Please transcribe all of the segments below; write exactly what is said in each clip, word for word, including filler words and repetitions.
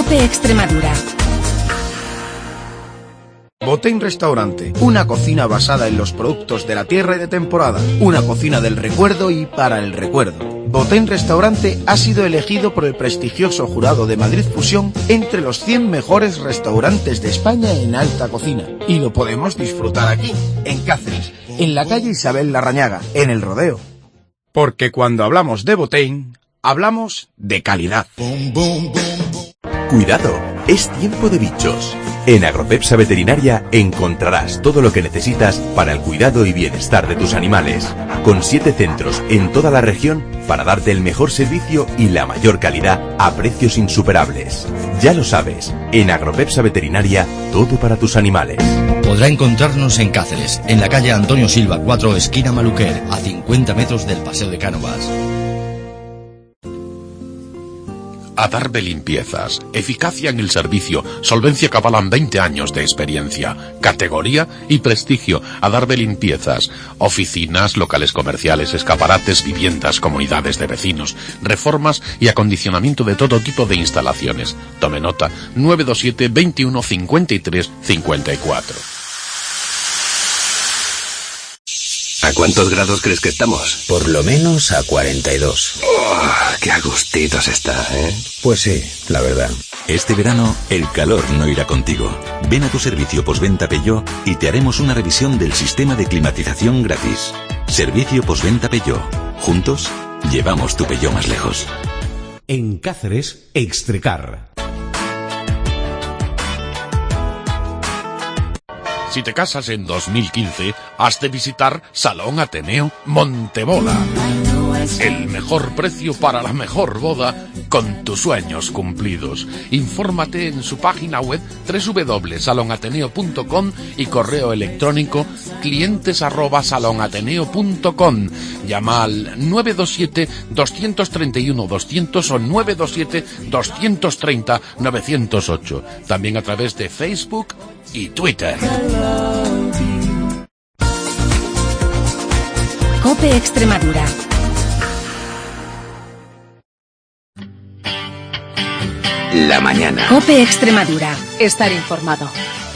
COPE Extremadura. Botén Restaurante, una cocina basada en los productos de la tierra y de temporada, una cocina del recuerdo y para el recuerdo. Botén Restaurante ha sido elegido por el prestigioso jurado de Madrid Fusión entre los cien mejores restaurantes de España en alta cocina. Y lo podemos disfrutar aquí, en Cáceres, en la calle Isabel Larrañaga, en El Rodeo. Porque cuando hablamos de Botén, hablamos de calidad. Cuidado, es tiempo de bichos. En Agropepsa Veterinaria encontrarás todo lo que necesitas para el cuidado y bienestar de tus animales, con siete centros en toda la región para darte el mejor servicio y la mayor calidad a precios insuperables. Ya lo sabes, en Agropepsa Veterinaria, todo para tus animales. Podrá encontrarnos en Cáceres, en la calle Antonio Silva cuatro, esquina Maluquer, a cincuenta metros del Paseo de Cánovas. Adarve Limpiezas, eficacia en el servicio, solvencia que avalan veinte años de experiencia, categoría y prestigio. Adarve Limpiezas, oficinas, locales comerciales, escaparates, viviendas, comunidades de vecinos, reformas y acondicionamiento de todo tipo de instalaciones. Tome nota, nueve dos siete, veintiuno, cincuenta y tres, cincuenta y cuatro. ¿A cuántos grados crees que estamos? Por lo menos a cuarenta y dos. Oh, ¡qué a gustitos está, eh! Pues sí, la verdad. Este verano, el calor no irá contigo. Ven a tu servicio postventa Peugeot y te haremos una revisión del sistema de climatización gratis. Servicio postventa Peugeot. Juntos, llevamos tu Peugeot más lejos. En Cáceres, Extrecar. Si te casas en dos mil quince, has de visitar Salón Ateneo Montebola. El mejor precio para la mejor boda con tus sueños cumplidos. Infórmate en su página web doble u doble u doble u punto salón ateneo punto com y correo electrónico clientes arroba salón ateneo punto com. Llama al nueve dos siete, dos tres uno, doscientos o nueve dos siete, dos tres cero, nueve cero ocho. También a través de Facebook y Twitter. COPE Extremadura. La mañana. COPE Extremadura. Estar informado.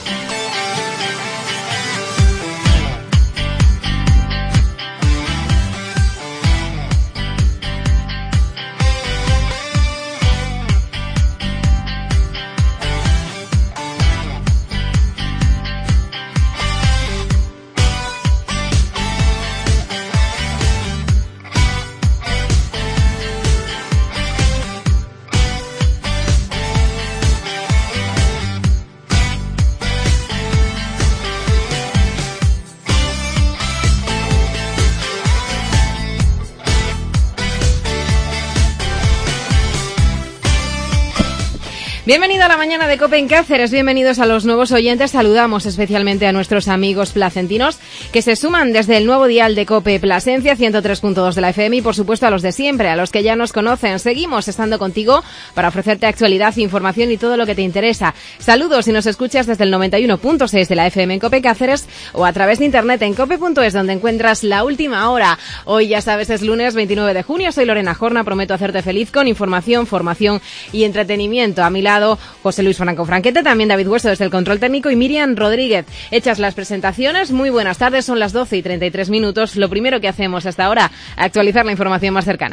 Bienvenido a la mañana de COPE en Cáceres, bienvenidos a los nuevos oyentes, saludamos especialmente a nuestros amigos placentinos que se suman desde el nuevo dial de COPE Plasencia, ciento tres punto dos de la F M y por supuesto a los de siempre, a los que ya nos conocen. Seguimos estando contigo para ofrecerte actualidad, información y todo lo que te interesa. Saludos si nos escuchas desde el noventa y uno punto seis de la F M en COPE Cáceres o a través de internet en cope punto es, donde encuentras la última hora. Hoy ya sabes, es lunes veintinueve de junio, soy Lorena Jorna, prometo hacerte feliz con información, formación y entretenimiento. A mi lado José Luis Franco Franquete, también David Hueso desde el control técnico y Miriam Rodríguez. Hechas las presentaciones, muy buenas tardes, son las doce y treinta y tres minutos. Lo primero que hacemos hasta ahora, actualizar la información más cercana.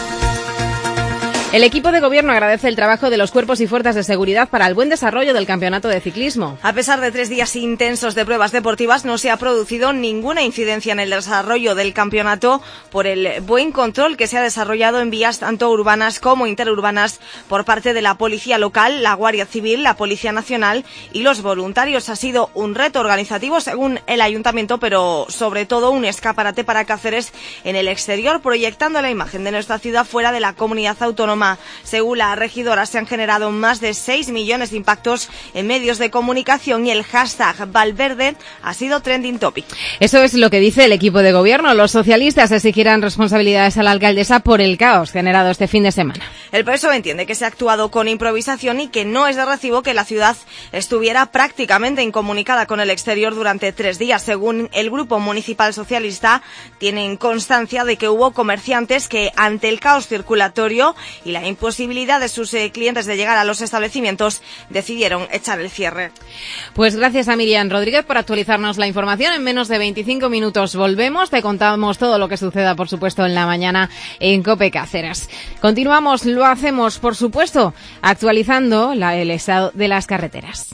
El equipo de gobierno agradece el trabajo de los cuerpos y fuerzas de seguridad para el buen desarrollo del campeonato de ciclismo. A pesar de tres días intensos de pruebas deportivas, no se ha producido ninguna incidencia en el desarrollo del campeonato por el buen control que se ha desarrollado en vías tanto urbanas como interurbanas por parte de la Policía Local, la Guardia Civil, la Policía Nacional y los voluntarios. Ha sido un reto organizativo según el Ayuntamiento, pero sobre todo un escaparate para Cáceres en el exterior, proyectando la imagen de nuestra ciudad fuera de la comunidad autónoma. Según la regidora, se han generado más de seis millones de impactos en medios de comunicación y el hashtag Valverde ha sido trending topic. Eso es lo que dice el equipo de gobierno. Los socialistas exigirán responsabilidades a la alcaldesa por el caos generado este fin de semana. El P S O E entiende que se ha actuado con improvisación y que no es de recibo que la ciudad estuviera prácticamente incomunicada con el exterior durante tres días. Según el Grupo Municipal Socialista, tienen constancia de que hubo comerciantes que, ante el caos circulatorio y la imposibilidad de sus eh, clientes de llegar a los establecimientos, decidieron echar el cierre. Pues gracias a Miriam Rodríguez por actualizarnos la información. En menos de veinticinco minutos volvemos. Te contamos todo lo que suceda, por supuesto, en la mañana en COPE Cáceres. Continuamos, lo hacemos, por supuesto, actualizando la, el estado de las carreteras.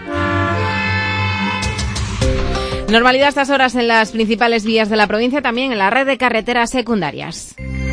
Normalidad a estas horas en las principales vías de la provincia, también en la red de carreteras secundarias.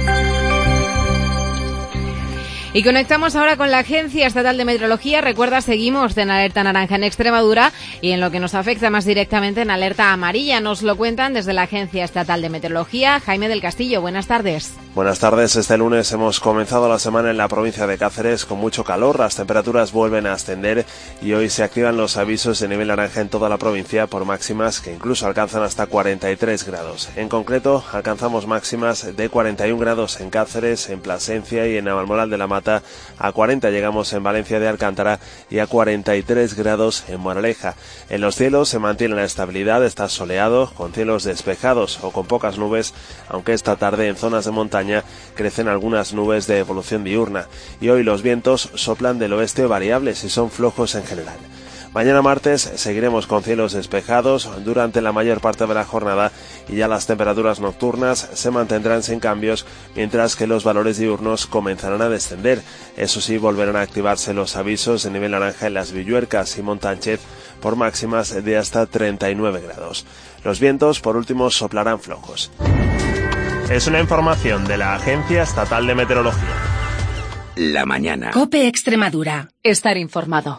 Y conectamos ahora con la Agencia Estatal de Meteorología. Recuerda, seguimos en alerta naranja en Extremadura y en lo que nos afecta más directamente en alerta amarilla. Nos lo cuentan desde la Agencia Estatal de Meteorología. Jaime del Castillo, buenas tardes. Buenas tardes. Este lunes hemos comenzado la semana en la provincia de Cáceres con mucho calor. Las temperaturas vuelven a ascender y hoy se activan los avisos de nivel naranja en toda la provincia por máximas que incluso alcanzan hasta cuarenta y tres grados. En concreto, alcanzamos máximas de cuarenta y un grados en Cáceres, en Plasencia y en Navalmoral de la Mata. A cuarenta llegamos en Valencia de Alcántara y a cuarenta y tres grados en Moraleja. En los cielos se mantiene la estabilidad, está soleado, con cielos despejados o con pocas nubes, aunque esta tarde en zonas de montaña crecen algunas nubes de evolución diurna. Y hoy los vientos soplan del oeste variables y son flojos en general. Mañana martes seguiremos con cielos despejados durante la mayor parte de la jornada y ya las temperaturas nocturnas se mantendrán sin cambios, mientras que los valores diurnos comenzarán a descender. Eso sí, volverán a activarse los avisos de nivel naranja en las Villuercas y Montánchez por máximas de hasta treinta y nueve grados. Los vientos, por último, soplarán flojos. Es una información de la Agencia Estatal de Meteorología. La mañana. COPE Extremadura. Estar informado.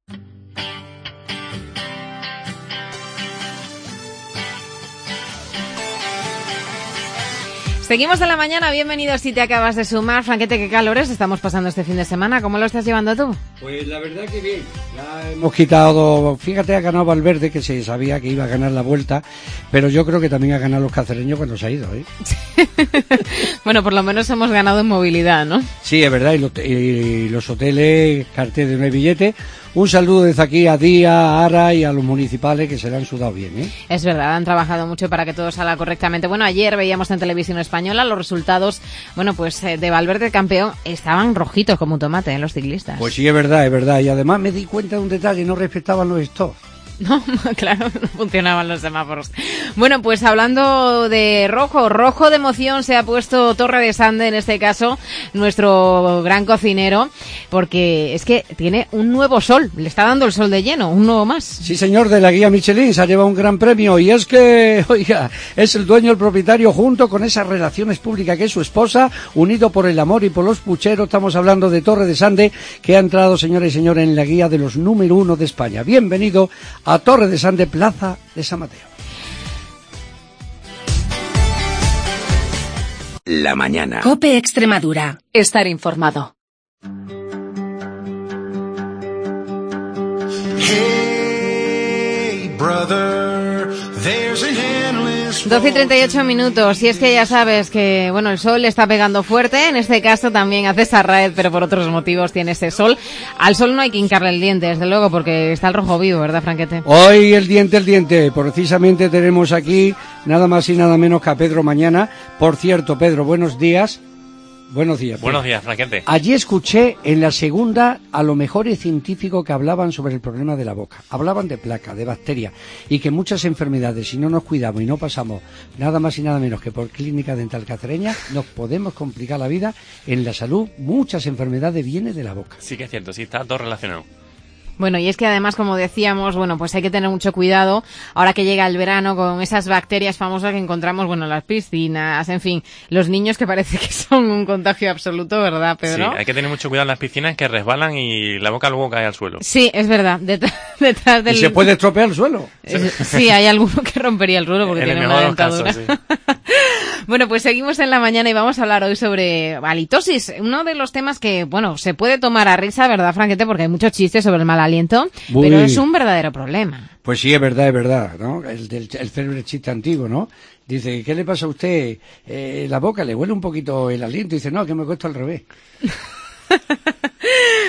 Seguimos en la mañana, bienvenidos si te acabas de sumar. Franquete, qué calores estamos pasando este fin de semana, ¿cómo lo estás llevando tú? Pues la verdad que bien, ya hemos quitado, fíjate, ha ganado Valverde, que se sabía que iba a ganar la Vuelta, pero yo creo que también ha ganado los cacereños cuando se ha ido, ¿eh? Bueno, por lo menos hemos ganado en movilidad, ¿no? Sí, es verdad, y los, y los hoteles, cartel de no hay billete. Un saludo desde aquí a Día, a Ara y a los municipales que se le han sudado bien, ¿eh? Es verdad, han trabajado mucho para que todo salga correctamente. Bueno, ayer veíamos en Televisión Española los resultados, bueno, pues de Valverde campeón, estaban rojitos como un tomate, ¿eh? Los ciclistas. Pues sí, es verdad, es verdad. Y además me di cuenta de un detalle, no respetaban los stops. No, claro, no funcionaban los semáforos. Bueno, pues hablando de rojo, rojo de emoción se ha puesto Torre de Sande, en este caso, nuestro gran cocinero, porque es que tiene un nuevo sol, le está dando el sol de lleno, un nuevo más. Sí, señor, de la guía Michelin se ha llevado un gran premio, y es que, oiga, es el dueño, el propietario, junto con esas relaciones públicas que es su esposa, unido por el amor y por los pucheros. Estamos hablando de Torre de Sande, que ha entrado, señores y señores, en la guía de los número uno de España. Bienvenido a Torre de Sande, Plaza de San Mateo. La mañana. COPE Extremadura. Estar informado. Hey, brother, there's an endless doce y treinta y ocho minutos, y es que ya sabes que, bueno, el sol le está pegando fuerte, en este caso también a César Raed, pero por otros motivos tiene ese sol. Al sol no hay que hincarle el diente, desde luego, porque está el rojo vivo, ¿verdad, Franquete? Hoy el diente, el diente, precisamente tenemos aquí nada más y nada menos que a Pedro Mañana. Por cierto, Pedro, buenos días. Buenos días. Buenos días, Franquete. Allí escuché en la segunda a los mejores científicos que hablaban sobre el problema de la boca. Hablaban de placa, de bacteria, y que muchas enfermedades, si no nos cuidamos y no pasamos nada más y nada menos que por clínica dental cacereña, nos podemos complicar la vida en la salud. Muchas enfermedades vienen de la boca. Sí que es cierto, sí, está todo relacionado. Bueno, y es que además, como decíamos, bueno, pues hay que tener mucho cuidado ahora que llega el verano con esas bacterias famosas que encontramos, bueno, en las piscinas, en fin, los niños que parece que son un contagio absoluto, ¿verdad, Pedro? Sí, hay que tener mucho cuidado en las piscinas que resbalan y la boca luego cae al suelo. Sí, es verdad, detrás, detrás del... ¿Y se puede estropear el suelo? Sí, hay alguno que rompería el suelo porque en tiene el una mejor de los dentadura. casos, sí. Bueno, pues seguimos en la mañana y vamos a hablar hoy sobre halitosis, uno de los temas que, bueno, se puede tomar a risa, ¿verdad, Franquete? Porque hay muchos chistes sobre el mal aliento, Uy. pero es un verdadero problema. Pues sí, es verdad, es verdad, ¿no? El del el célebre chiste antiguo, ¿no? Dice, ¿qué le pasa a usted? Eh, la boca le huele un poquito el aliento. Dice, no, que me cuesta al revés.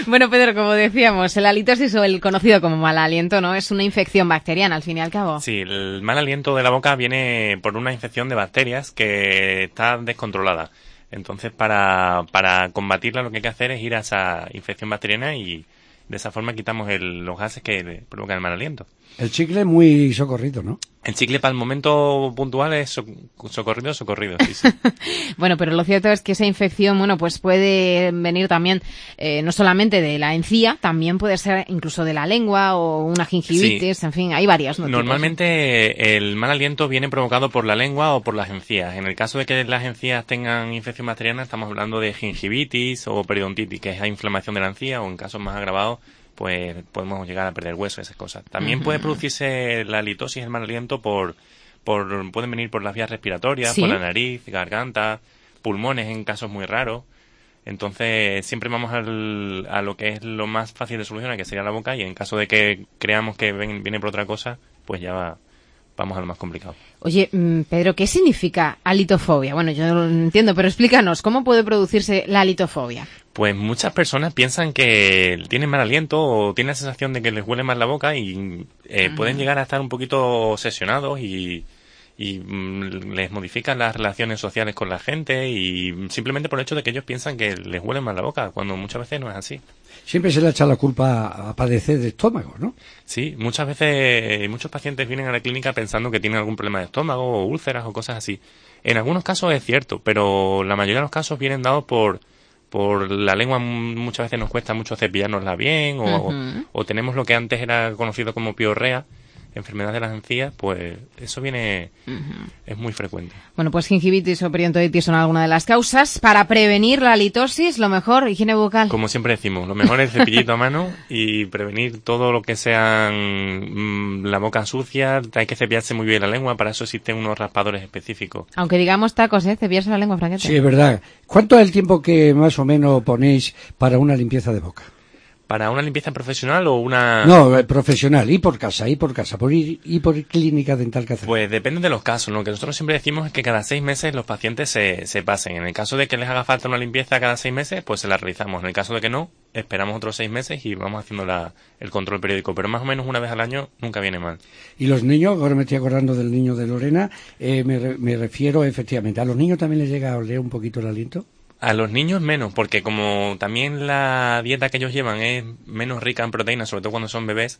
Bueno, Pedro, como decíamos, la halitosis o el conocido como mal aliento, ¿no? Es una infección bacteriana, al fin y al cabo. Sí, el mal aliento de la boca viene por una infección de bacterias que está descontrolada. Entonces, para, para combatirla lo que hay que hacer es ir a esa infección bacteriana y de esa forma quitamos el, los gases que provocan el mal aliento. El chicle muy socorrido, ¿no? El chicle para el momento puntual es so, socorrido, socorrido, sí, sí. Bueno, pero lo cierto es que esa infección, bueno, pues puede venir también, eh, no solamente de la encía, también puede ser incluso de la lengua o una gingivitis, sí. En fin, hay varias, ¿no? Normalmente tipos. El mal aliento viene provocado por la lengua o por las encías. En el caso de que las encías tengan infección bacteriana, estamos hablando de gingivitis o periodontitis, que es la inflamación de la encía, o en casos más agravados, pues podemos llegar a perder hueso, esas cosas. También uh-huh. puede producirse la halitosis, el mal aliento, por, por pueden venir por las vías respiratorias, ¿sí? Por la nariz, garganta, pulmones en casos muy raros. Entonces, siempre vamos al, a lo que es lo más fácil de solucionar, que sería la boca, y en caso de que creamos que ven, viene por otra cosa, pues ya va, vamos a lo más complicado. Oye, Pedro, ¿qué significa halitofobia? Bueno, yo no lo entiendo, pero explícanos, ¿cómo puede producirse la halitofobia? Pues muchas personas piensan que tienen mal aliento o tienen la sensación de que les huele mal la boca y eh, uh-huh. pueden llegar a estar un poquito obsesionados y, y mm, les modifican las relaciones sociales con la gente y simplemente por el hecho de que ellos piensan que les huele mal la boca, cuando muchas veces no es así. Siempre se le echa la culpa a padecer de estómago, ¿no? Sí, muchas veces muchos pacientes vienen a la clínica pensando que tienen algún problema de estómago o úlceras o cosas así. En algunos casos es cierto, pero la mayoría de los casos vienen dados por por la lengua. Muchas veces nos cuesta mucho cepillárnosla bien o, uh-huh. o, o tenemos lo que antes era conocido como piorrea, enfermedad de las encías, pues eso viene, uh-huh. es muy frecuente. Bueno, pues gingivitis o periodontitis son algunas de las causas. Para prevenir la halitosis, lo mejor, higiene bucal. Como siempre decimos, lo mejor es cepillito a mano y prevenir todo lo que sean mmm, la boca sucia. Hay que cepillarse muy bien la lengua, para eso existen unos raspadores específicos. Aunque digamos tacos, ¿eh? Cepillarse la lengua, Franquete. Sí, es verdad. ¿Cuánto es el tiempo que más o menos ponéis para una limpieza de boca? ¿Para una limpieza profesional o una...? No, eh, profesional, y por casa, y por casa, por ir, y por clínica dental que hacer. Pues depende de los casos. Lo que nosotros siempre decimos es que cada seis meses los pacientes se, se pasen. En el caso de que les haga falta una limpieza cada seis meses, pues se la realizamos. En el caso de que no, esperamos otros seis meses y vamos haciendo la, el control periódico. Pero más o menos una vez al año nunca viene mal. Y los niños, ahora me estoy acordando del niño de Lorena, eh, me, re, me refiero efectivamente, ¿a los niños también les llega a oler un poquito el aliento? A los niños menos, porque como también la dieta que ellos llevan es menos rica en proteínas, sobre todo cuando son bebés,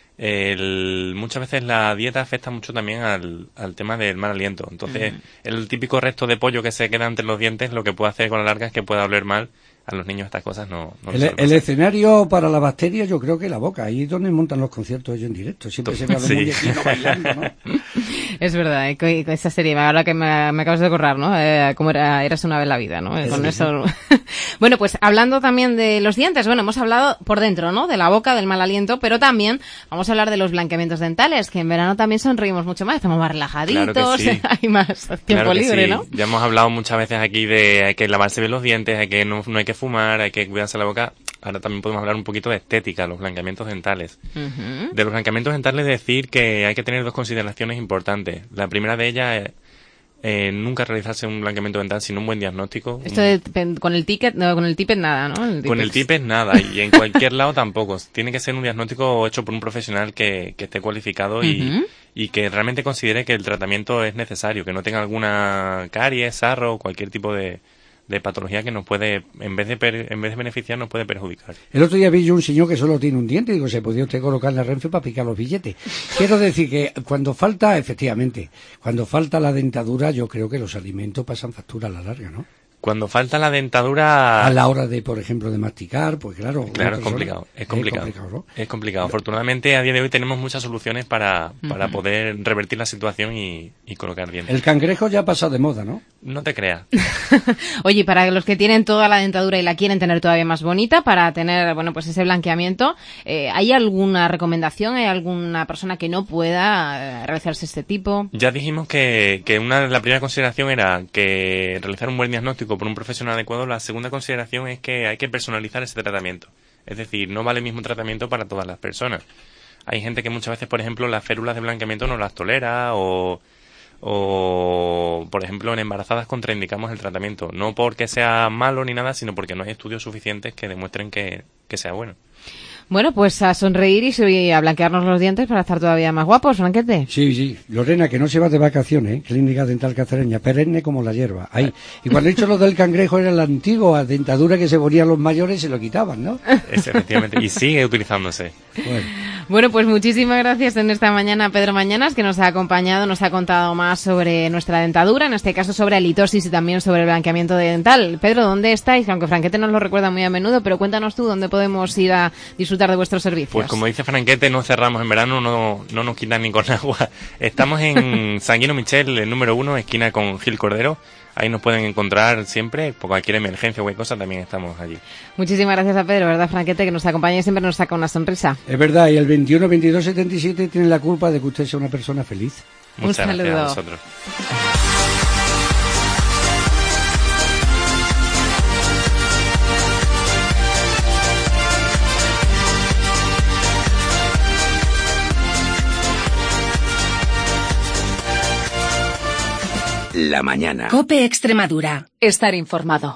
el, muchas veces la dieta afecta mucho también al, al tema del mal aliento. Entonces, mm. el típico resto de pollo que se queda entre los dientes, lo que puede hacer con la larga es que pueda oler mal. A los niños estas cosas no... no el, el escenario para la bacteria yo creo que la boca, ahí es donde montan los conciertos ellos en directo, siempre se ve a los sí. muñequitos bailando, ¿no? Es verdad, eh, esa serie, ahora que me, me acabas de acordar, ¿no? Eh, como era, eras una vez la vida, ¿no? Eh, con eso... Bueno, pues hablando también de los dientes, bueno, hemos hablado por dentro, ¿no? De la boca, del mal aliento, pero también vamos a hablar de los blanqueamientos dentales, que en verano también sonreímos mucho más, estamos más relajaditos, claro que sí. Hay más tiempo claro libre, sí. ¿no? Ya hemos hablado muchas veces aquí de hay que lavarse bien los dientes, hay que no, no hay que fumar, hay que cuidarse la boca. Ahora también podemos hablar un poquito de estética, los blanqueamientos dentales. Uh-huh. De los blanqueamientos dentales decir que hay que tener dos consideraciones importantes. La primera de ellas es eh, nunca realizarse un blanqueamiento dental sin un buen diagnóstico. Esto de, con el ticket, no, con el tippet nada, ¿no? El con el tippet nada, y en cualquier lado tampoco. Tiene que ser un diagnóstico hecho por un profesional que, que esté cualificado uh-huh. y, y que realmente considere que el tratamiento es necesario, que no tenga alguna caries, sarro o cualquier tipo de de patología que nos puede, en vez de per, en vez de beneficiar, nos puede perjudicar. El otro día vi yo un señor que solo tiene un diente y digo, ¿se podía usted colocar la Renfe para picar los billetes? Quiero decir que cuando falta, efectivamente, cuando falta la dentadura, yo creo que los alimentos pasan factura a la larga, ¿no? Cuando falta la dentadura... A la hora de, por ejemplo, de masticar, pues claro... Claro, es complicado, es complicado. Es complicado, ¿no? Es complicado. Afortunadamente, a día de hoy tenemos muchas soluciones para, para uh-huh. poder revertir la situación y, y colocar dientes. El cangrejo ya ha pasado de moda, ¿no? No te creas. Oye, para los que tienen toda la dentadura y la quieren tener todavía más bonita, para tener, bueno, pues ese blanqueamiento, eh, ¿hay alguna recomendación? ¿Hay alguna persona que no pueda eh, realizarse este tipo? Ya dijimos que, que una, la primera consideración era que realizar un buen diagnóstico por un profesional adecuado. La segunda consideración es que hay que personalizar ese tratamiento. Es decir, no vale el mismo tratamiento para todas las personas. Hay gente que muchas veces, por ejemplo, las férulas de blanqueamiento no las tolera o... o, por ejemplo, en embarazadas contraindicamos el tratamiento. No porque sea malo ni nada, sino porque no hay estudios suficientes que demuestren que, que sea bueno. Bueno, pues a sonreír y a blanquearnos los dientes para estar todavía más guapos, Franquete. Sí, sí. Lorena, que no se va de vacaciones, ¿eh? Clínica Dental Cacereña, perenne como la hierba. Ahí. Y cuando he dicho lo del cangrejo era la antigua dentadura que se ponían los mayores y se lo quitaban, ¿no? Es, efectivamente. Y sigue utilizándose. Bueno. Bueno, pues muchísimas gracias en esta mañana Pedro Mañanas, que nos ha acompañado, nos ha contado más sobre nuestra dentadura, en este caso sobre halitosis y también sobre el blanqueamiento dental. Pedro, ¿dónde estáis? Aunque Franquete nos lo recuerda muy a menudo, pero cuéntanos tú dónde podemos ir a disfrutar de vuestros servicios. Pues como dice Franquete, no cerramos en verano, no, no nos quitan ni con agua. Estamos en San Guino Michel, el número uno, esquina con Gil Cordero. Ahí nos pueden encontrar siempre, por cualquier emergencia o cualquier cosa, también estamos allí. Muchísimas gracias a Pedro, ¿verdad, Franquete? Que nos acompaña y siempre nos saca una sonrisa. Es verdad, y el veintiuno veintidós setenta y siete tiene la culpa de que usted sea una persona feliz. Muchas Un gracias saludo. a vosotros. La mañana. COPE Extremadura. Estar informado.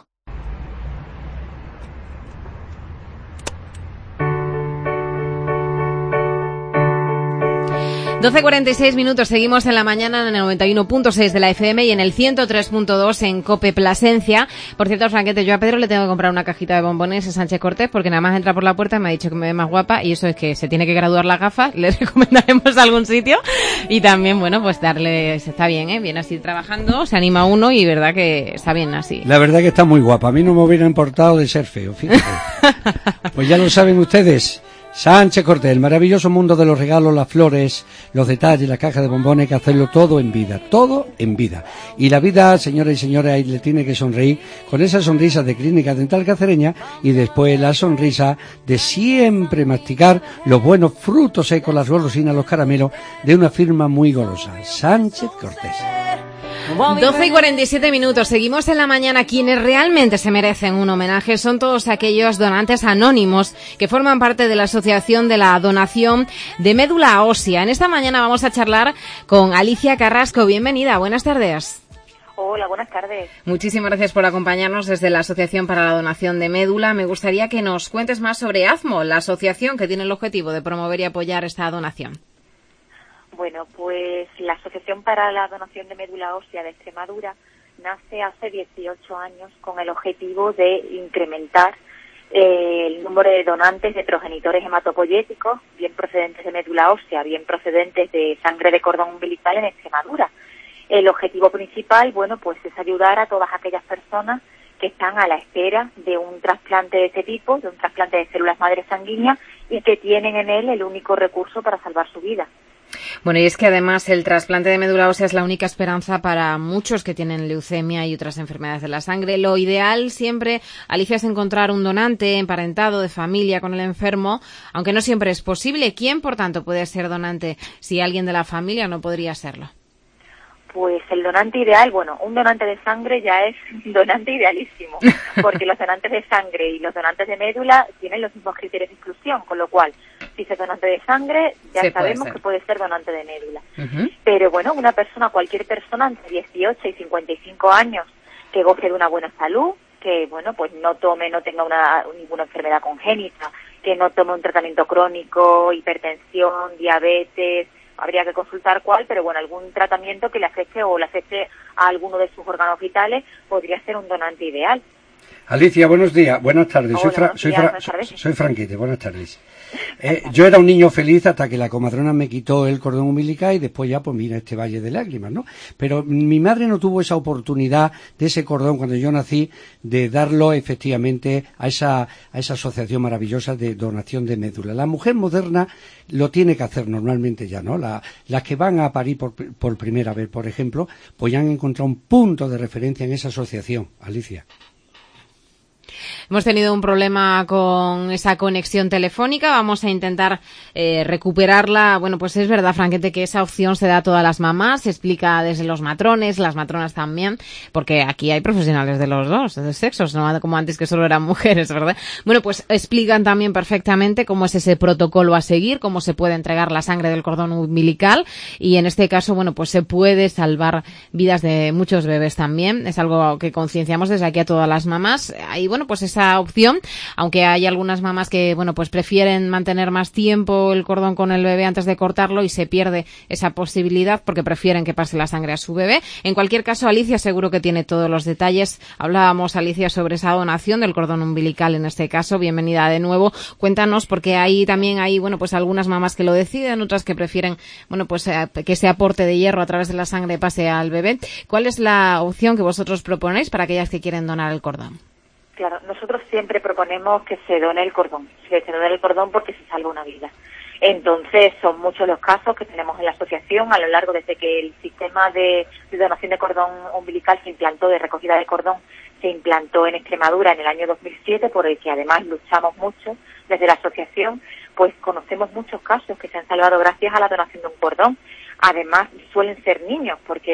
doce cuarenta y seis minutos, seguimos en la mañana en el noventa y uno punto seis de la F M y en el ciento tres punto dos en COPE Plasencia. Por cierto, Franquete, yo a Pedro le tengo que comprar una cajita de bombones a Sánchez Cortés porque nada más entra por la puerta me ha dicho que me ve más guapa y eso es que se tiene que graduar las gafas, le recomendaremos algún sitio y también, bueno, pues darle, está bien, ¿eh? Bien así trabajando, se anima uno y verdad que está bien así. La verdad que está muy guapa, a mí no me hubiera importado de ser feo, fíjate. Pues ya lo saben ustedes. Sánchez Cortés, el maravilloso mundo de los regalos, las flores, los detalles, las cajas de bombones, hay que hacerlo todo en vida, todo en vida. Y la vida, señoras y señores, ahí le tiene que sonreír con esa sonrisa de Clínica Dental Cacereña y después la sonrisa de siempre masticar los buenos frutos secos, las golosinas, los caramelos de una firma muy golosa, Sánchez Cortés. doce y cuarenta y siete minutos, seguimos en la mañana. Quienes realmente se merecen un homenaje son todos aquellos donantes anónimos que forman parte de la Asociación de la Donación de Médula Ósea. En esta mañana vamos a charlar con Alicia Carrasco. Bienvenida, buenas tardes. Hola, buenas tardes. Muchísimas gracias por acompañarnos desde la Asociación para la Donación de Médula. Me gustaría que nos cuentes más sobre AZMO, la asociación que tiene el objetivo de promover y apoyar esta donación. Bueno, pues la Asociación para la Donación de Médula Ósea de Extremadura nace hace dieciocho años con el objetivo de incrementar eh, el número de donantes de progenitores hematopoyéticos, bien procedentes de médula ósea, bien procedentes de sangre de cordón umbilical en Extremadura. El objetivo principal, bueno, pues es ayudar a todas aquellas personas que están a la espera de un trasplante de este tipo, de un trasplante de células madre sanguíneas y que tienen en él el único recurso para salvar su vida. Bueno, y es que además el trasplante de médula ósea es la única esperanza para muchos que tienen leucemia y otras enfermedades de la sangre. Lo ideal siempre, Alicia, es encontrar un donante emparentado de familia con el enfermo, aunque no siempre es posible. ¿Quién, por tanto, puede ser donante si alguien de la familia no podría serlo? Pues el donante ideal, bueno, un donante de sangre ya es un donante idealísimo, porque los donantes de sangre y los donantes de médula tienen los mismos criterios de exclusión, con lo cual, si es donante de sangre, ya Se sabemos puede que puede ser donante de médula. Uh-huh. Pero bueno, una persona, cualquier persona entre dieciocho y cincuenta y cinco años que goce de una buena salud, que bueno, pues no tome, no tenga una, ninguna enfermedad congénita, que no tome un tratamiento crónico, hipertensión, diabetes, habría que consultar cuál, pero bueno, algún tratamiento que le afecte o le afecte a alguno de sus órganos vitales podría ser un donante ideal. Alicia, buenos días, buenas tardes. Hola, soy, Fra buenos soy, días, Fra buenas tardes. soy Franquete, buenas tardes. Eh, yo era un niño feliz hasta que la comadrona me quitó el cordón umbilical y después ya, pues mira, este valle de lágrimas, ¿no? Pero mi madre no tuvo esa oportunidad de ese cordón cuando yo nací de darlo efectivamente a esa, a esa asociación maravillosa de donación de médula. La mujer moderna lo tiene que hacer normalmente ya, ¿no? La, las que van a parir por, por primera vez, por ejemplo, pues ya han encontrado un punto de referencia en esa asociación, Alicia. Hemos tenido un problema con esa conexión telefónica, vamos a intentar eh, recuperarla. Bueno, pues es verdad, Franquete, que esa opción se da a todas las mamás, se explica desde los matrones, las matronas también, porque aquí hay profesionales de los dos, de sexos, no como antes que solo eran mujeres, ¿verdad? Bueno, pues explican también perfectamente cómo es ese protocolo a seguir, cómo se puede entregar la sangre del cordón umbilical y en este caso, bueno, pues se puede salvar vidas de muchos bebés también. Es algo que concienciamos desde aquí a todas las mamás. Y bueno, bueno, pues esa opción, aunque hay algunas mamás que, bueno, pues prefieren mantener más tiempo el cordón con el bebé antes de cortarlo y se pierde esa posibilidad porque prefieren que pase la sangre a su bebé. En cualquier caso, Alicia seguro que tiene todos los detalles. Hablábamos, Alicia, sobre esa donación del cordón umbilical en este caso. Bienvenida de nuevo. Cuéntanos, porque ahí también hay, bueno, pues algunas mamás que lo deciden, otras que prefieren, bueno, pues eh, que ese aporte de hierro a través de la sangre pase al bebé. ¿Cuál es la opción que vosotros proponéis para aquellas que quieren donar el cordón? Claro, nosotros siempre proponemos que se done el cordón, que se done el cordón porque se salva una vida. Entonces, son muchos los casos que tenemos en la asociación a lo largo desde que el sistema de, de donación de cordón umbilical se implantó, de recogida de cordón, se implantó en Extremadura en el año dos mil siete, por el que además luchamos mucho desde la asociación, pues conocemos muchos casos que se han salvado gracias a la donación de un cordón. Además, suelen ser niños, porque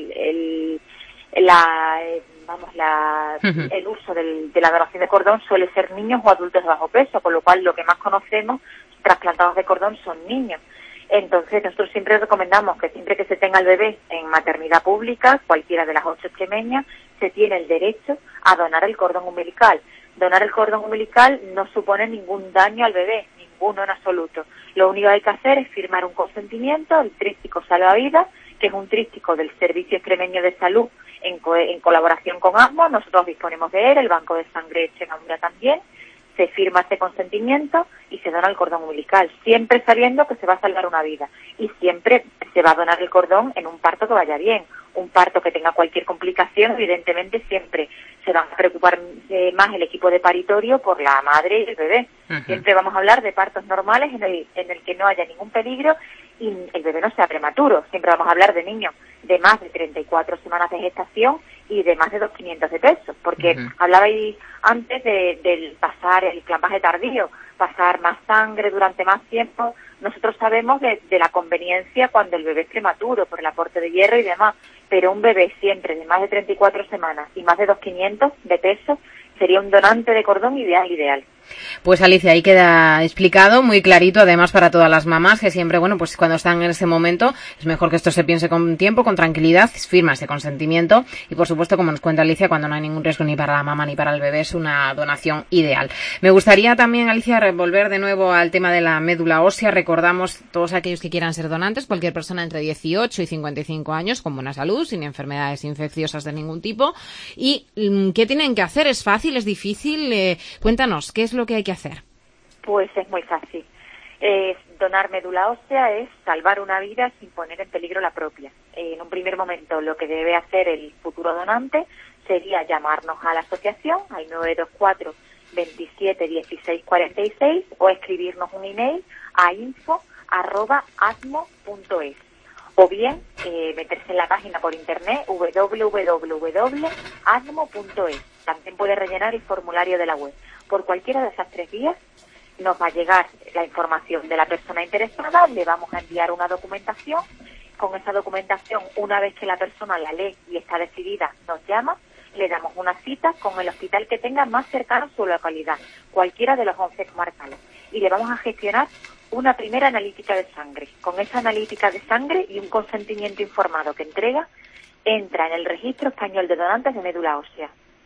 el, el, la, vamos, la, uh-huh. el uso del, de la donación de cordón suele ser niños o adultos de bajo peso, con lo cual lo que más conocemos trasplantados de cordón son niños. Entonces, nosotros siempre recomendamos que siempre que se tenga el bebé en maternidad pública, cualquiera de las ocho extremeñas, se tiene el derecho a donar el cordón umbilical. Donar el cordón umbilical no supone ningún daño al bebé, ninguno en absoluto. Lo único que hay que hacer es firmar un consentimiento, el tríptico salvavidas, que es un tríptico del Servicio Extremeño de Salud en, co- en colaboración con A S M O. Nosotros disponemos de él, el Banco de Sangre de Extremadura también. Se firma este consentimiento y se dona el cordón umbilical, siempre sabiendo que se va a salvar una vida y siempre se va a donar el cordón en un parto que vaya bien. Un parto que tenga cualquier complicación, evidentemente siempre se va a preocupar eh, más el equipo de paritorio por la madre y el bebé. Uh-huh. Siempre vamos a hablar de partos normales en el, en el que no haya ningún peligro y el bebé no sea prematuro. Siempre vamos a hablar de niños de más de treinta y cuatro semanas de gestación y de más de dos mil quinientos de peso, porque uh-huh. hablabais antes de, del pasar el clampaje tardío, pasar más sangre durante más tiempo. Nosotros sabemos de, de la conveniencia cuando el bebé es prematuro, por el aporte de hierro y demás, pero un bebé siempre de más de treinta y cuatro semanas y más de dos mil quinientos de peso sería un donante de cordón ideal, ideal. Pues Alicia, ahí queda explicado, muy clarito, además para todas las mamás, que siempre, bueno, pues cuando están en ese momento, es mejor que esto se piense con tiempo, con tranquilidad, firma ese consentimiento y, por supuesto, como nos cuenta Alicia, cuando no hay ningún riesgo ni para la mamá ni para el bebé, es una donación ideal. Me gustaría también, Alicia, volver de nuevo al tema de la médula ósea. Recordamos todos aquellos que quieran ser donantes, cualquier persona entre dieciocho y cincuenta y cinco años, con buena salud, sin enfermedades infecciosas de ningún tipo. ¿Y qué tienen que hacer? ¿Es fácil? ¿Es difícil? Eh, cuéntanos, ¿qué es lo que hay que hacer? Pues es muy fácil. Eh, donar médula ósea es salvar una vida sin poner en peligro la propia. Eh, en un primer momento lo que debe hacer el futuro donante sería llamarnos a la asociación al nueve dos cuatro, veintisiete, dieciséis cuarenta y seis o escribirnos un email a info arroba asmo punto es o bien eh, meterse en la página por internet doble u doble u doble u punto asmo punto es. También puede rellenar el formulario de la web. Por cualquiera de esas tres vías nos va a llegar la información de la persona interesada, le vamos a enviar una documentación. Con esa documentación, una vez que la persona la lee y está decidida, nos llama, le damos una cita con el hospital que tenga más cercano a su localidad, cualquiera de los once comarcales, y le vamos a gestionar una primera analítica de sangre. Con esa analítica de sangre y un consentimiento informado que entrega, entra en el Registro Español de Donantes de Médula Ósea.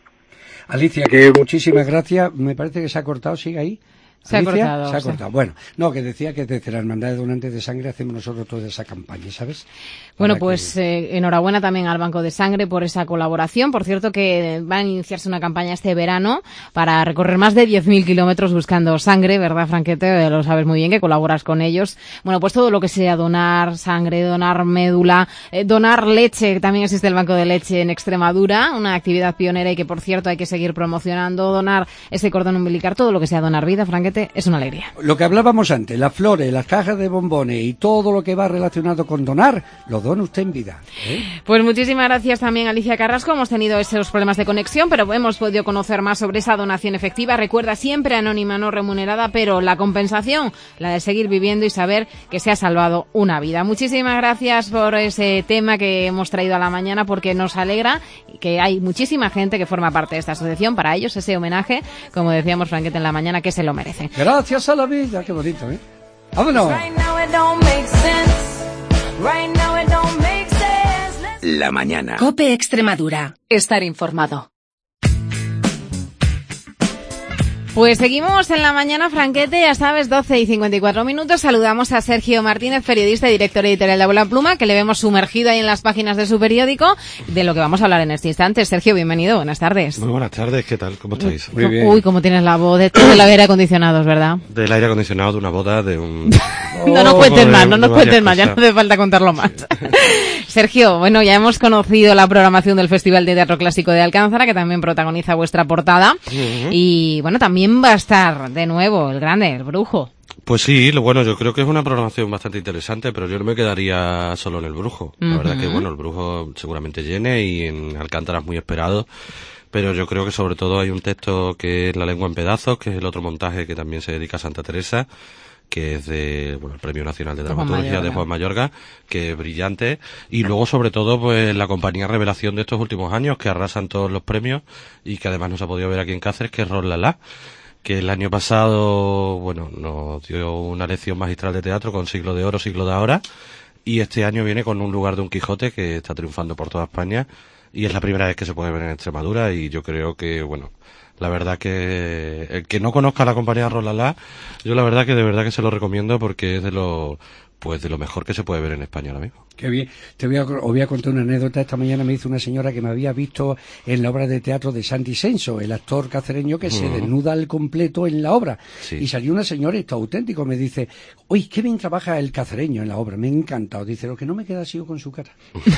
Alicia, que muchísimas gracias. Me parece que se ha cortado, sigue ahí. Se Alicia, ha cortado. Se ha sí. cortado. Bueno, no, que decía que desde la Hermandad de Donantes de Sangre hacemos nosotros toda esa campaña, ¿sabes? Bueno, Para pues que... eh, enhorabuena también al Banco de Sangre por esa colaboración. Por cierto que va a iniciarse una campaña este verano para recorrer más de diez mil kilómetros buscando sangre, ¿verdad, Franquete? Lo sabes muy bien que colaboras con ellos. Bueno, pues todo lo que sea donar sangre, donar médula, eh, donar leche, también existe el Banco de Leche en Extremadura, una actividad pionera y que, por cierto, hay que seguir promocionando, donar ese cordón umbilical, todo lo que sea donar vida, Franquete, es una alegría. Lo que hablábamos antes, las flores, las cajas de bombones y todo lo que va relacionado con donar, lo dona usted en vida, ¿eh? Pues muchísimas gracias también, Alicia Carrasco. Hemos tenido esos problemas de conexión, pero hemos podido conocer más sobre esa donación efectiva. Recuerda, siempre anónima, no remunerada, pero la compensación, la de seguir viviendo y saber que se ha salvado una vida. Muchísimas gracias por ese tema que hemos traído a la mañana, porque nos alegra que hay muchísima gente que forma parte de esta asociación. Para ellos, ese homenaje, como decíamos, Franquete, en la mañana, que se lo merecen. Gracias a la vida, qué bonito, ¿eh? ¡Vámonos! La mañana. COPE Extremadura. Estar informado. Pues seguimos en la mañana, Franquete, ya sabes, doce y cincuenta y cuatro minutos. Saludamos a Sergio Martínez, periodista y director editorial de Abuela Pluma, que le vemos sumergido ahí en las páginas de su periódico, de lo que vamos a hablar en este instante. Sergio, bienvenido, buenas tardes. Muy buenas tardes, ¿qué tal? ¿Cómo estáis? Muy bien. Uy, cómo tienes la voz de todo el aire acondicionado, ¿verdad? Del aire acondicionado de una boda, de un... no nos cuentes más, no nos cuentes más, ya no hace falta contarlo más. Sergio, bueno, ya hemos conocido la programación del Festival de Teatro Clásico de Alcántara, que también protagoniza vuestra portada. Uh-huh. Y bueno, también va a estar de nuevo el grande, el Brujo. Pues sí, lo bueno, yo creo que es una programación bastante interesante, pero yo no me quedaría solo en el Brujo. La uh-huh. verdad que, bueno, el Brujo seguramente llene y en Alcántara es muy esperado. Pero yo creo que sobre todo hay un texto que es La lengua en pedazos, que es el otro montaje que también se dedica a Santa Teresa, que es de, bueno, el Premio Nacional de Dramaturgia de Juan Mayorga, que es brillante, y luego sobre todo pues la compañía revelación de estos últimos años, que arrasan todos los premios, y que además no se ha podido ver aquí en Cáceres, que es Ron Lala, que el año pasado, bueno, nos dio una lección magistral de teatro con Siglo de Oro, Siglo de Ahora, y este año viene con Un lugar de un Quijote, que está triunfando por toda España, y es la primera vez que se puede ver en Extremadura, y yo creo que, bueno, la verdad que el que no conozca a la compañía Rolala, yo la verdad que de verdad que se lo recomiendo porque es de lo pues de lo mejor que se puede ver en España ahora mismo. Qué bien. Te voy a, os voy a contar una anécdota. Esta mañana me hizo una señora que me había visto en la obra de teatro de Santi Senso, el actor cacereño que uh-huh. se desnuda al completo en la obra. Sí. Y salió una señora, esto auténtico, me dice, uy, qué bien trabaja el cacereño en la obra, me ha encantado. Dice, lo que no me queda ha sido con su cara.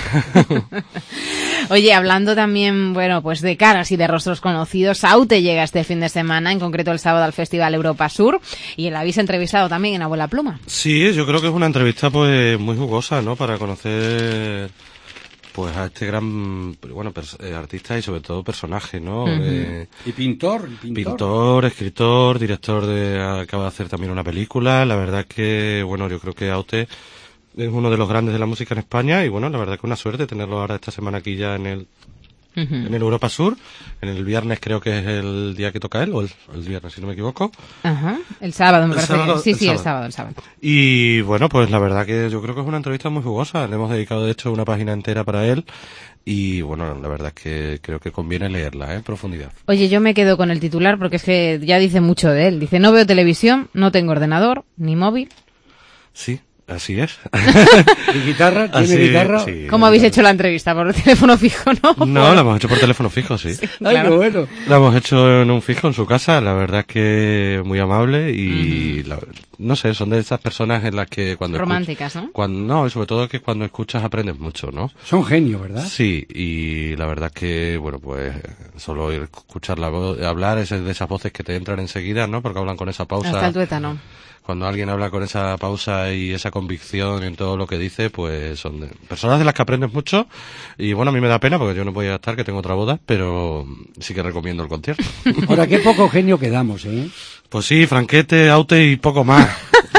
Oye, hablando también, bueno, pues de caras y de rostros conocidos, Aute llega este fin de semana, en concreto el sábado al Festival Europa Sur, y la habéis entrevistado también en Abuela Pluma. Sí, yo creo que es una entrevista pues muy jugosa, ¿no? Para conocer pues a este gran, bueno, pers- eh, artista y sobre todo personaje, ¿no? Uh-huh. Eh, y pintor, pintor. Pintor, escritor, director de, acaba de hacer también una película. La verdad que, bueno, yo creo que Aute es uno de los grandes de la música en España y bueno, la verdad que una suerte tenerlo ahora esta semana aquí ya en el uh-huh. en el Europa Sur. En el viernes creo que es el día que toca él, o el, el viernes si no me equivoco. Ajá, el sábado me parece. Sábado, sí, el sí, sábado. el sábado, el sábado. Y bueno, pues la verdad que yo creo que es una entrevista muy jugosa. Le hemos dedicado de hecho una página entera para él. Y bueno, la verdad es que creo que conviene leerla, ¿eh? En profundidad. Oye, yo me quedo con el titular porque es que ya dice mucho de él. Dice, no veo televisión, no tengo ordenador, ni móvil. Sí. Así es. ¿Y guitarra? ¿Tiene Así, guitarra? Sí, ¿Cómo habéis hecho la entrevista? ¿Por teléfono fijo, no? No, la hemos hecho por teléfono fijo, sí. sí Ay, claro. qué bueno. La hemos hecho en un fijo en su casa, la verdad es que muy amable y, uh-huh. la, no sé, son de esas personas en las que cuando... Románticas, escuch- ¿no? Cuando, no, y sobre todo que cuando escuchas aprendes mucho, ¿no? Son genios, ¿verdad? Sí, y la verdad es que, bueno, pues solo escucharla vo- hablar es de esas voces que te entran enseguida, ¿no? Porque hablan con esa pausa. Hasta el tuétano. Cuando alguien habla con esa pausa y esa convicción en todo lo que dice, pues son de, personas de las que aprendes mucho. Y bueno, a mí me da pena porque yo no voy a estar, que tengo otra boda, pero sí que recomiendo el concierto. Ahora, qué poco genio quedamos, ¿eh? Pues sí, Franquete, Aute y poco más.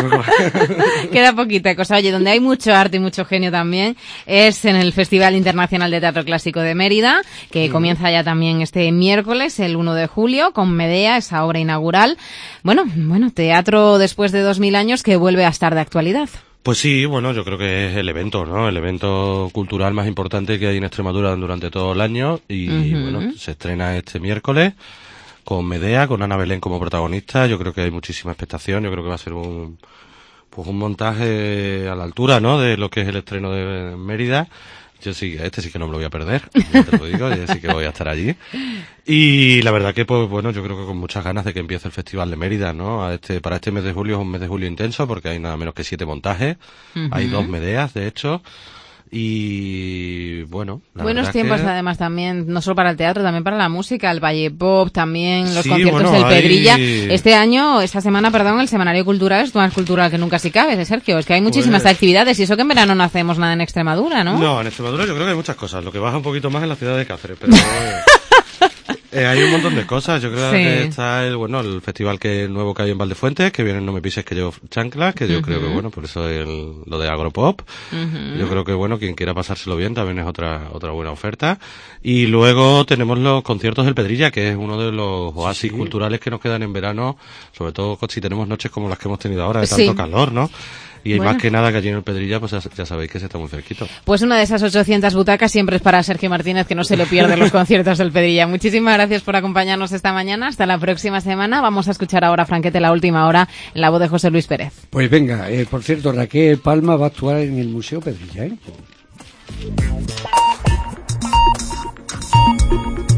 Queda poquita cosa. Oye, donde hay mucho arte y mucho genio también es en el Festival Internacional de Teatro Clásico de Mérida, que sí. comienza ya también este miércoles, el uno de julio, con Medea, esa obra inaugural. Bueno, bueno, teatro después de dos mil años que vuelve a estar de actualidad. Pues sí, bueno, yo creo que es el evento, ¿no? El evento cultural más importante que hay en Extremadura durante todo el año y, uh-huh. bueno, se estrena este miércoles con Medea, con Ana Belén como protagonista. Yo creo que hay muchísima expectación, yo creo que va a ser un pues un montaje a la altura, ¿no? De lo que es el estreno de Mérida. Yo sí, este sí que no me lo voy a perder, ya te lo digo, yo sí que voy a estar allí. Y la verdad que, pues bueno, yo creo que con muchas ganas de que empiece el Festival de Mérida, ¿no? A este, para este mes de julio es un mes de julio intenso porque hay nada menos que siete montajes, uh-huh. hay dos Medeas, de hecho. Y bueno, la buenos tiempos que... además también, no solo para el teatro, también para la música, el Valle Pop, también los sí, conciertos bueno, del hay... Pedrilla. Este año, esta semana, perdón, el Semanario Cultural es más cultural que nunca si cabe, Sergio. Es que hay muchísimas pues... actividades y eso que en verano no hacemos nada en Extremadura, ¿no? No, en Extremadura yo creo que hay muchas cosas. Lo que baja un poquito más en la ciudad de Cáceres, pero... Eh, hay un montón de cosas. Yo creo sí. que está el bueno el festival que nuevo que hay en Valdefuentes, que viene No me pises que llevo chanclas, que yo uh-huh. creo que bueno, por eso el, lo de Agropop. Uh-huh. Yo creo que bueno, quien quiera pasárselo bien también es otra otra buena oferta. Y luego tenemos los conciertos del Pedrilla, que es uno de los oasis sí. culturales que nos quedan en verano, sobre todo si tenemos noches como las que hemos tenido ahora de tanto sí. calor, ¿no? Y Bueno. más que nada que allí en el Pedrilla, pues ya, ya sabéis que se está muy cerquito. Pues una de esas ochocientas butacas siempre es para Sergio Martínez, que no se le pierde los conciertos del Pedrilla. Muchísimas gracias por acompañarnos esta mañana. Hasta la próxima semana. Vamos a escuchar ahora a Franquete, la última hora, en la voz de José Luis Pérez. Pues venga, eh, por cierto, Raquel Palma va a actuar en el Museo Pedrilla, ¿eh?